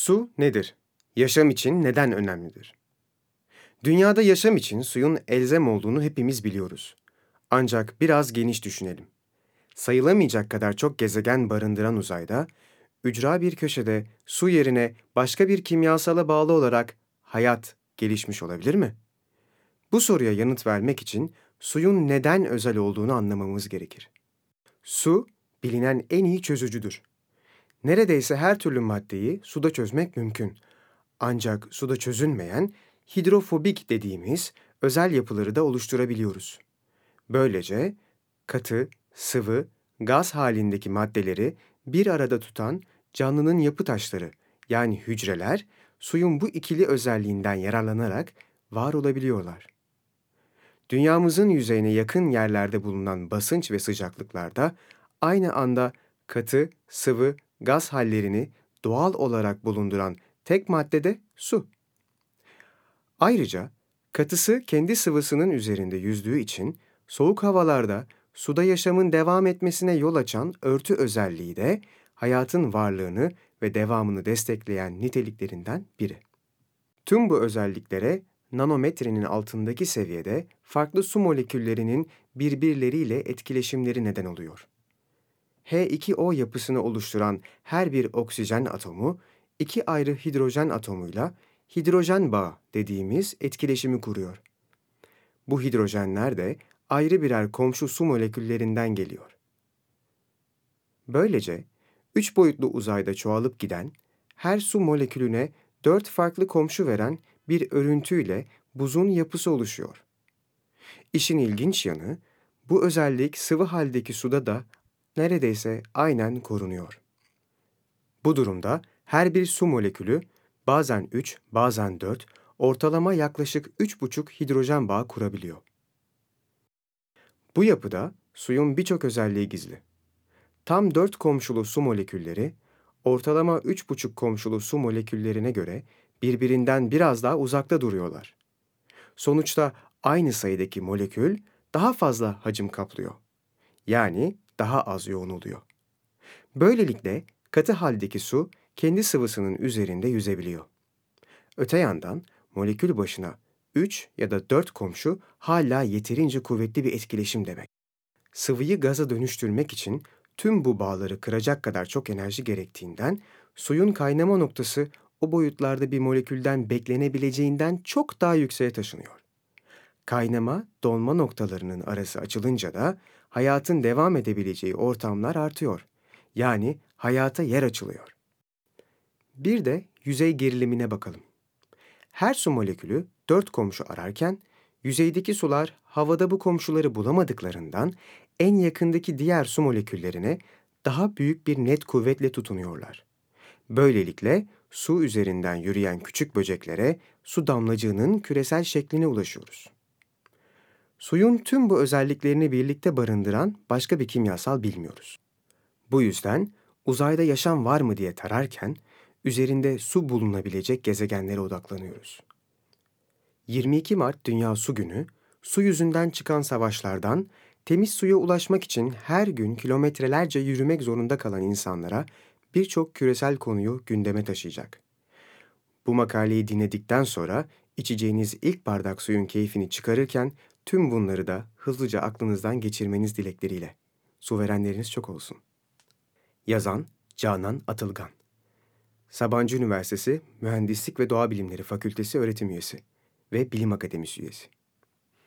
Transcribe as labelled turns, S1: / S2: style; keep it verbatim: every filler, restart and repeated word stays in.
S1: Su nedir? Yaşam için neden önemlidir? Dünyada yaşam için suyun elzem olduğunu hepimiz biliyoruz. Ancak biraz geniş düşünelim. Sayılamayacak kadar çok gezegen barındıran uzayda, ücra bir köşede su yerine başka bir kimyasala bağlı olarak hayat gelişmiş olabilir mi? Bu soruya yanıt vermek için suyun neden özel olduğunu anlamamız gerekir. Su, bilinen en iyi çözücüdür. Neredeyse her türlü maddeyi suda çözmek mümkün. Ancak suda çözünmeyen hidrofobik dediğimiz özel yapıları da oluşturabiliyoruz. Böylece katı, sıvı, gaz halindeki maddeleri bir arada tutan canlının yapı taşları yani hücreler suyun bu ikili özelliğinden yararlanarak var olabiliyorlar. Dünyamızın yüzeyine yakın yerlerde bulunan basınç ve sıcaklıklarda aynı anda katı, sıvı, gaz hallerini doğal olarak bulunduran tek madde de su. Ayrıca katısı kendi sıvısının üzerinde yüzdüğü için soğuk havalarda suda yaşamın devam etmesine yol açan örtü özelliği de hayatın varlığını ve devamını destekleyen niteliklerinden biri. Tüm bu özelliklere nanometrenin altındaki seviyede farklı su moleküllerinin birbirleriyle etkileşimleri neden oluyor. H iki O yapısını oluşturan her bir oksijen atomu, iki ayrı hidrojen atomuyla hidrojen bağı dediğimiz etkileşimi kuruyor. Bu hidrojenler de ayrı birer komşu su moleküllerinden geliyor. Böylece üç boyutlu uzayda çoğalıp giden, her su molekülüne dört farklı komşu veren bir örüntüyle buzun yapısı oluşuyor. İşin ilginç yanı, bu özellik sıvı haldeki suda da neredeyse aynen korunuyor. Bu durumda her bir su molekülü bazen üç, bazen dört, ortalama yaklaşık üç buçuk hidrojen bağı kurabiliyor. Bu yapıda suyun birçok özelliği gizli. Tam dört komşulu su molekülleri, ortalama üç buçuk komşulu su moleküllerine göre birbirinden biraz daha uzakta duruyorlar. Sonuçta aynı sayıdaki molekül daha fazla hacim kaplıyor. Yani daha az yoğun oluyor. Böylelikle katı haldeki su kendi sıvısının üzerinde yüzebiliyor. Öte yandan molekül başına üç ya da dört komşu hala yeterince kuvvetli bir etkileşim demek. Sıvıyı gaza dönüştürmek için tüm bu bağları kıracak kadar çok enerji gerektiğinden suyun kaynama noktası o boyutlarda bir molekülden beklenebileceğinden çok daha yükseğe taşınıyor. Kaynama, donma noktalarının arası açılınca da hayatın devam edebileceği ortamlar artıyor. Yani hayata yer açılıyor. Bir de yüzey gerilimine bakalım. Her su molekülü dört komşu ararken, yüzeydeki sular havada bu komşuları bulamadıklarından en yakındaki diğer su moleküllerine daha büyük bir net kuvvetle tutunuyorlar. Böylelikle su üzerinden yürüyen küçük böceklere su damlacığının küresel şekline ulaşıyoruz. Suyun tüm bu özelliklerini birlikte barındıran başka bir kimyasal bilmiyoruz. Bu yüzden uzayda yaşam var mı diye tararken üzerinde su bulunabilecek gezegenlere odaklanıyoruz. yirmi iki Mart Dünya Su Günü, su yüzünden çıkan savaşlardan temiz suya ulaşmak için her gün kilometrelerce yürümek zorunda kalan insanlara birçok küresel konuyu gündeme taşıyacak. Bu makaleyi dinledikten sonra içeceğiniz ilk bardak suyun keyfini çıkarırken tüm bunları da hızlıca aklınızdan geçirmeniz dilekleriyle. Su verenleriniz çok olsun. Yazan Canan Atılgan. Sabancı Üniversitesi Mühendislik ve Doğa Bilimleri Fakültesi öğretim üyesi ve Bilim Akademisi üyesi.